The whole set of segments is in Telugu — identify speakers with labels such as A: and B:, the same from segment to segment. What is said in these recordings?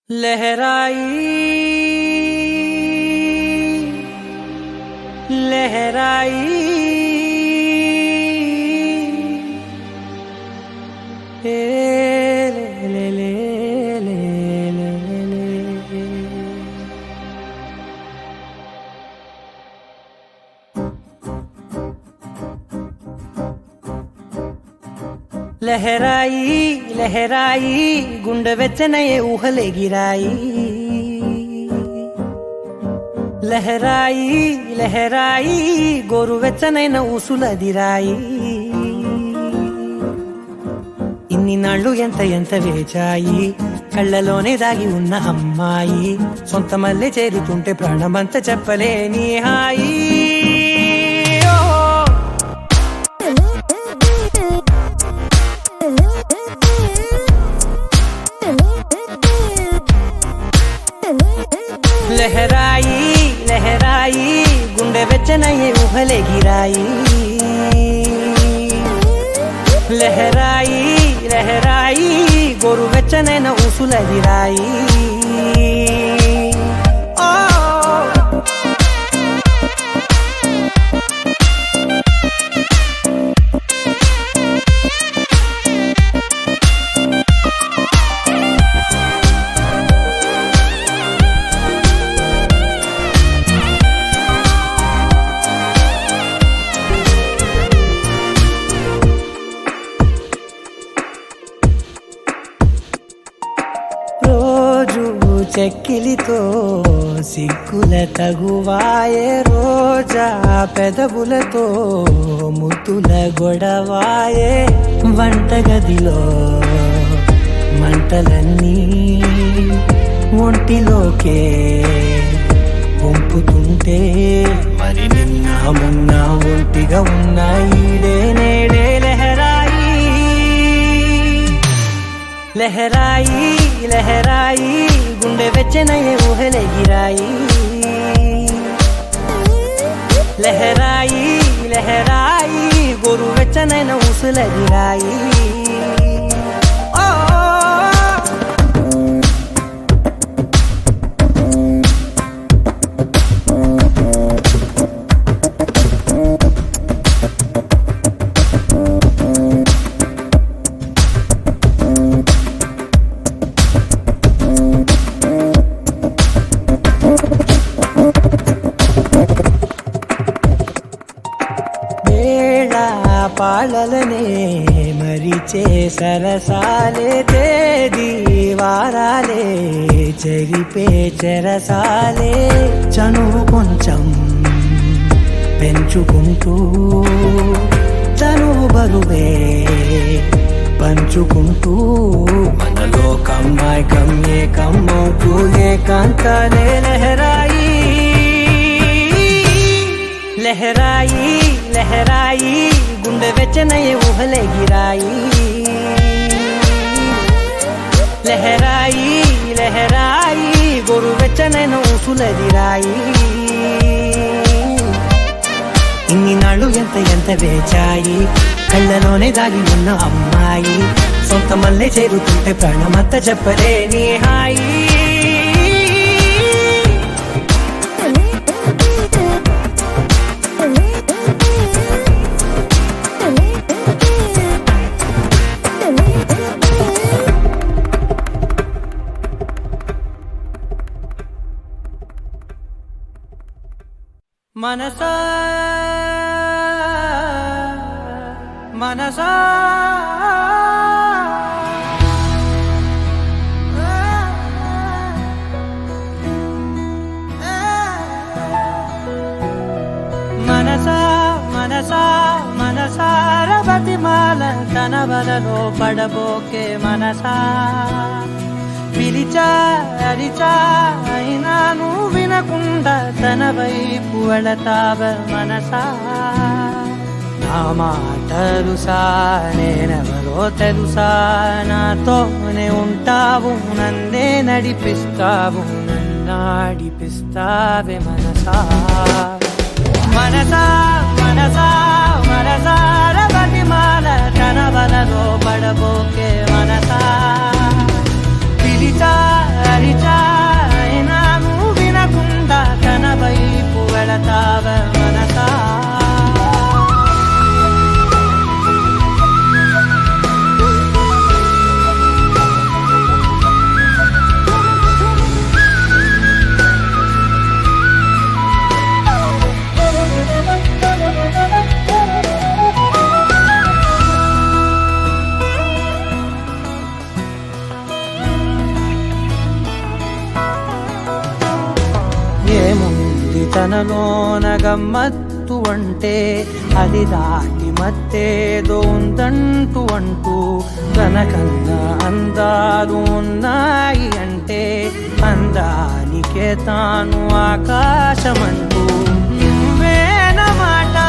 A: लहराई लहराई ले ले ले ले ले ले लहराई लहराई गुंड वेच्चनये ऊहले गिराई लहराई लहराई गोरु वेच्चनैन ऊसुलदिराई इन्नि नाळ्ळु ಎಂತ ಎಂತ వేచాయి కళ్ళలోనే దాగి ఉన్న అమ్మాయి సొంత మల్లె చేరుతుంటే ప్రాణమంత చెప్పలేని హాయి लहराई लहराई गुंडे वेच्चनये ऊहले गिराई लहराई लहराई गोरु वेच्चनैन ऊसुलदिराई చెక్కిలితో సిగ్గుల తగువాయే రోజా పెదవులతో ముద్దుల గొడవాయే వంటగదిలో మంటలన్నీ ఒంటిలోకే వంపుతుంటే మరి నిన్న మొన్న ఒంటిగా ఉన్నాయి నేడే లహరాయి लहराई लहराई गुंडे वेच्चनये ऊहले गिराई लहराई लहराई गोरु वेच्चनैन ऊसुलदिराई పాలలనే మరిచే సరసాలే తేదీ వారాలే చెరిపే చెరసాలే చనువు కొంచెం పెంచుకుంటూ చనువు బరువే పంచుకుంటూ మనలో కమ్మాయి కమ్మే కమ్మవుతూ ఏకాంతాలే లహరాయి लहराई लहराई गुंडे वेच्चनये ऊहले गिराई लहराई लहराई गोरु वेच्चनैन ऊसुलदिराई ఇన్ని నాళ్ళు ఎంత ఎంత వేచాయి కళ్ళలోనే దాగి ఉన్న అమ్మాయి సొంత మల్లె చేరుతుంటే ప్రాణమంత చెప్పలేని హాయి मनसा मनसा मनसा मनसा मनसा रबतिमाल तन बలలో పడబోకే మనసా పిలిచా అరిచా అయినా నువ్వు వినకుండా తన వైపు వెళతావ మనసా నా మాటలుసా నేనెవరో తెలుసా నాతోనే ఉంటావు నన్నే నడిపిస్తావు నన్నాడిపిస్తావే మనసా మనసా మనసా మనసా రబతిమాల తన బలలో పడబోకే మనసా పిలిచా అరిచా ఏముంది తనలోన గమ్మత్తు అంటే అది దాటి మత్తేదో ఉందంటూ అంటూ తనకన్నా అందాలు ఉన్నాయి అంటే అందానికే తాను ఆకాశమంటూ నువ్వేనమాట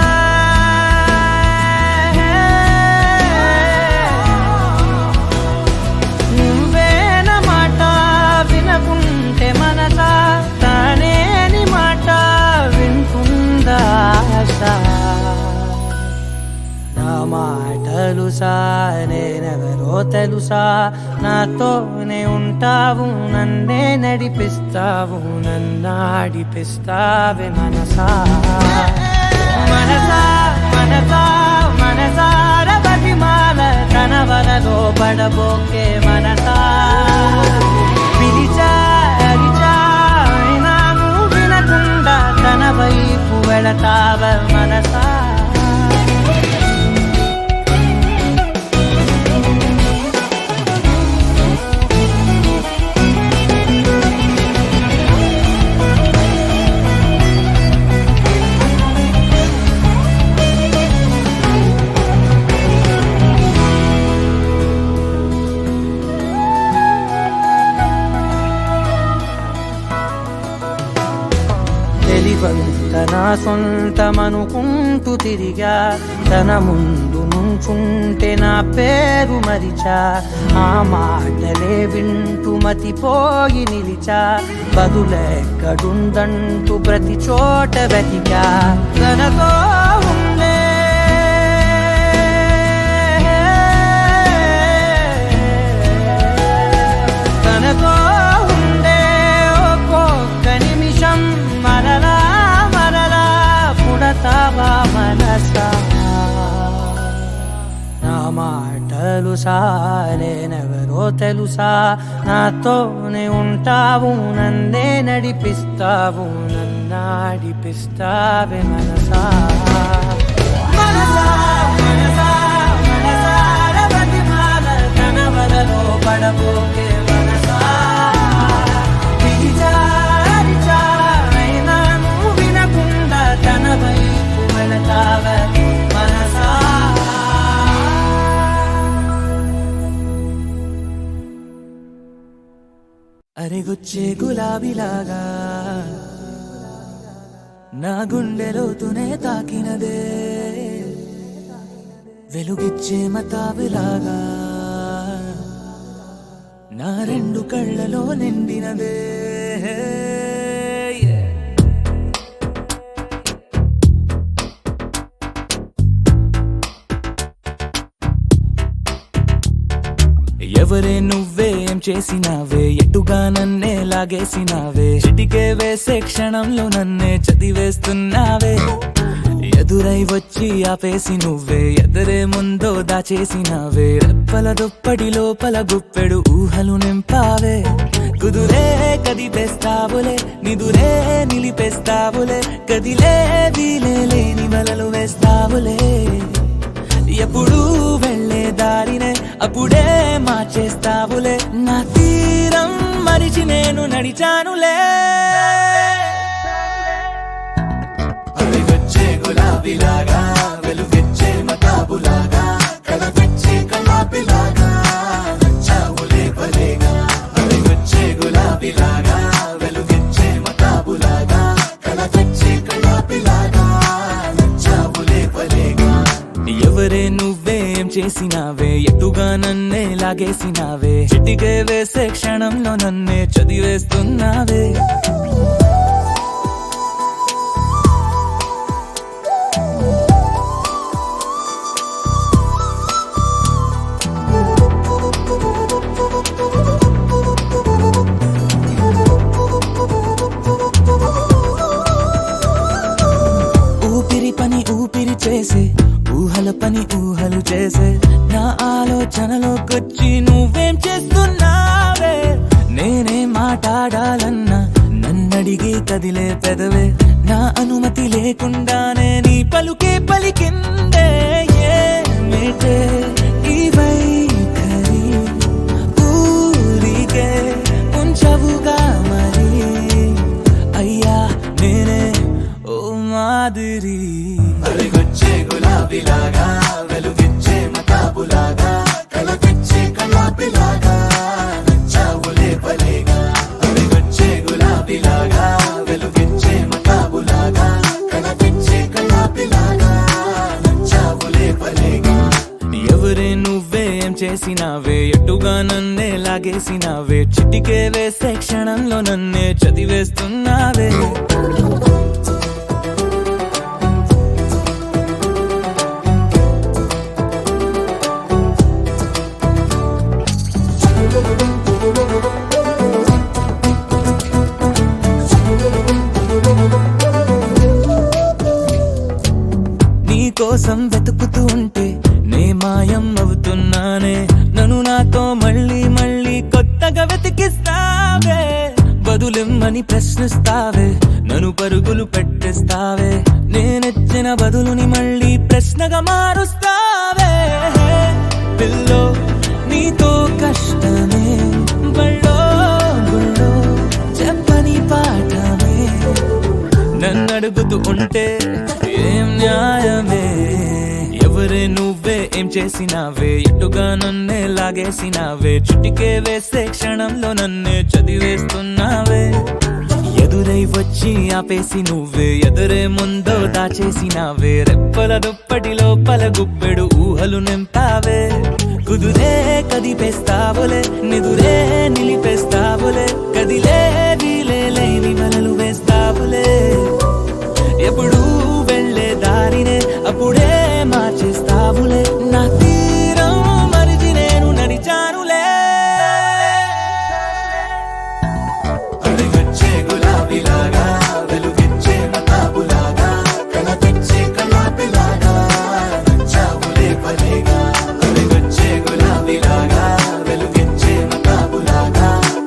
A: నువ్వేనమాట వినకుంటే మనసా తానేని మాట వింటుందా ఆశ నా మాటలు నేనెవరో తెలుసా నాతోనే ఉంటావు నన్నే నడిపిస్తావు నన్నాడిపిస్తావే మనసా మనసా మనసా మనసార బతిమాల తన వలలో పడబోకే మనసా పిలిచా అరిచా అయినా నువ్వు వినకుండా తన వైపు వెళతావ మనసా తన సొంతమనుకుంటూ తిరిగా తన ముందు నుంచుంటే నా పేరు మరిచా ఆ మాటలే వింటూ మతిపోయి నిలిచా బదులెక్కడుందంటూ ప్రతి చోట వెతికా తనతో ఉండే తనతో ఉండే ఒక్కొక్క నిమిషం మరలా పుడతావా మనసా నా మాటలు నేనెవరో తెలుసా నాతోనే ఉంటావు నన్నే నడిపిస్తావు నన్నాడిపిస్తావే మనసా మనసా మనసా మనసార బతిమాల తన వలలో పడబోకే మనసా తన వైపు వెళతావ మనసా అరెగొచ్చే గులాబీలాగా నా గుండెలోతునే తాకినదే వెలుగిచ్చే మతాబిలాగా నా రెండు కళ్ళలో నిండినదే ఎవరే నువ్వేం చేసినావే ఎటుగా నన్నే లాగేసినావే చిటికే వేసే క్షణంలో నన్నే చదివేస్తున్నావే ఎదురై వచ్చి ఆపేసి నువ్వే ఎదరే ముందో దాచేసినావే రెప్పల దుప్పటి లోపల గుప్పెడు ఊహలు నింపావే కుదురే కదిపేస్తావులే నిదురే నిలిపేస్తావులే కదిలే వీలే లేని వలలు వేస్తావులే ఎప్పుడు వెళ్లే దారినే అప్పుడే మార్చేస్తావులే నా తీరం మరిచి నేను నడిచానులే అరిగొచ్చే గులాబీలాగా వెలుగొచ్చే మతాబులాగా కలగొచ్చే కలాబీలాగా నచ్చావులే భలేగా అరిగొచ్చే గులాబీలాగా వెలుగొచ్చే మతాబులాగా కలగొచ్చే కలాబీలాగా నచ్చావులే భలేగా ఎవరే నువ్వేం చేసినావే ఎటుగా నన్నే లాగేసినావే చిటికే వేసే క్షణంలో నన్నే చదివేస్తున్నావే ఊపిరి పని ఊపిరి చేసే ఊహల పని ఊహలు చేసే నా ఆలోచనలోకొచ్చి నువ్వేం చేస్తున్నావే నేనే మాట్లాడాలన్నా నన్నడిగి కదిలే పెదవే నా అనుమతి లేకుండానే నీ పలుకే పలికిందే ఏమిటే ఈ వైఖరి ఊరికే ఉంచవుగా మరి అయ్యా
B: మాదిరి అరిగొచ్చే గులాబీలాగా వెలుగిచ్చే మతాబులాగా కలపిచ్చే కలాపిలాగా నచ్చావులే భలేగా అరిగొచ్చే గులాబీలాగా వెలుగిచ్చే మతాబులాగా కలపిచ్చే కలాపిలాగా నచ్చావులే భలేగా ఎవరే నువ్వే ఏం చేసినావే ఎటుగా నన్నే లాగేసినావే చిటికే వేసే క్షణంలో నన్నే చదివేస్తున్నావే నీకోసం వెతుకుతూ ఉంటే నే మాయం అవుతున్నానే నన్ను నాతో మళ్ళీ మళ్ళీ కొత్తగా వెతికిస్తావే బదులిమ్మని ప్రశ్నిస్తావే నన్ను పరుగులు పెట్టిస్తావే నేనెచ్చిన బదులుని మళ్ళీ ప్రశ్నగా మారుస్తావే పిల్లో నీతో కష్టమే బళ్ళో గుళ్ళో చెప్పని పాఠమే నన్ను అడుగుతూ ఉంటే ఏం న్యాయమే ఎవరే నువ్వే ఏం చేసినావే ఎటుగా నన్నే లాగేసినావే చుటికే వేసే క్షణంలో నన్నే చదివేస్తున్నావే ఎదురై వచ్చి ఆపేసి నువ్వే ఎదురే ముందో దాచేసినావే రెప్పల దుప్పటి లోపల గుప్పెడు ఊహలు నింపావే కుదురే కదిపేస్తావులే నిదురే నిలిపేస్తావులే కదిలే వీలే లేని వలలు వేస్తావులే ఎప్పుడు వెళ్ళే దారినే అప్పుడే మార్చేస్తావులే నా తీరం మరిచి నేను నడిచానులే అరిగొచ్చే గులాబీలాగా వెలుగిచ్చే మతాబులాగా కలపిచ్చే కలాపిలాగా నచ్చావులే భలేగా అరిగొచ్చే గులాబీలాగా వెలుగిచ్చే మతాబులాగా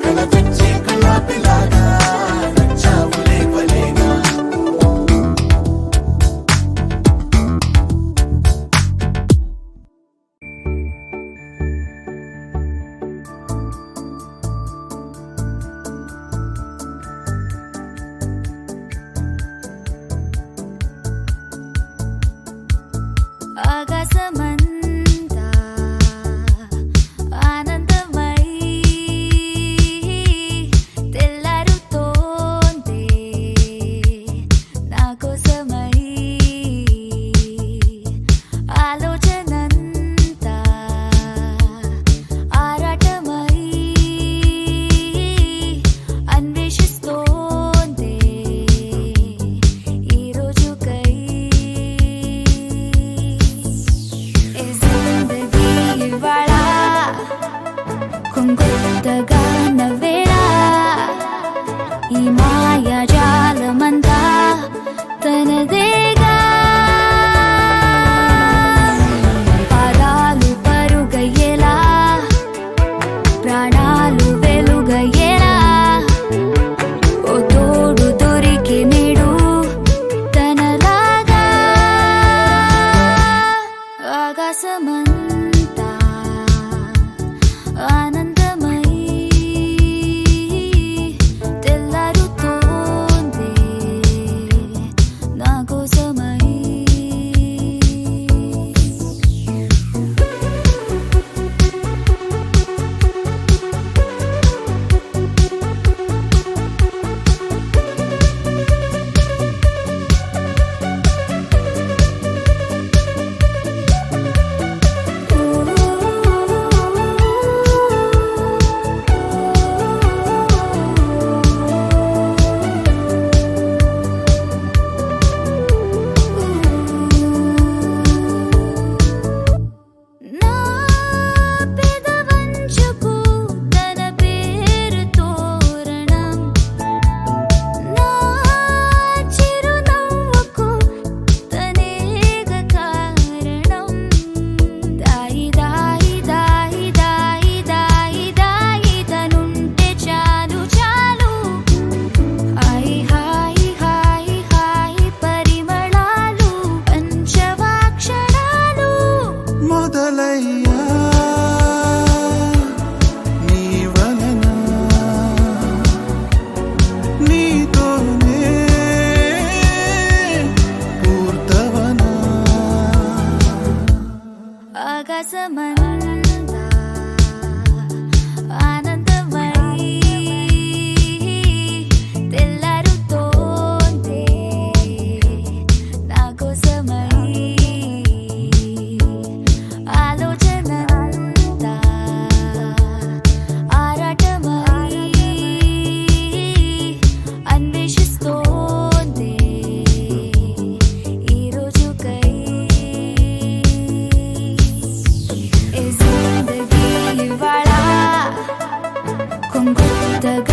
C: కొత్తగా